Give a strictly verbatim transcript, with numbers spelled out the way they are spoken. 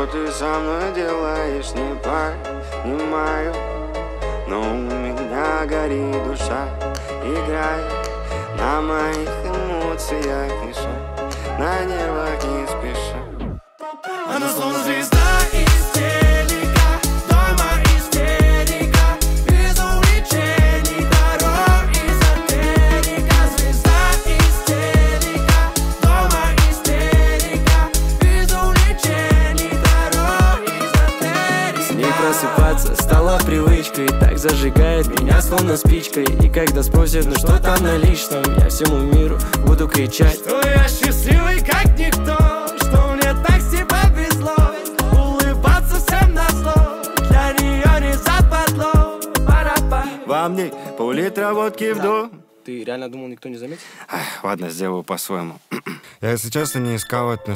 Что ты со мной делаешь, не понимаю. Но у меня горит душа, играет на моих эмоциях, меша, на нервах не спеша. Она словно звезда из телека, дома истерика, без увлечений, дорог эзотерика. Звезда из телека, дома истерика, без увлечений, дорог эзотерика. С ней просыпаться стала привычкой, так зажигает меня словно спичкой. И когда спросят, ну что там на личном, я всему миру буду кричать, что я счастливый как никто, что мне так себе повезло, улыбаться всем назло, для нее не западло. Пара-па. Во мне пол-литра водки в дом. Ты реально думал, никто не заметит? Ах, ладно, сделаю по-своему. Я, если честно, не искал отношений.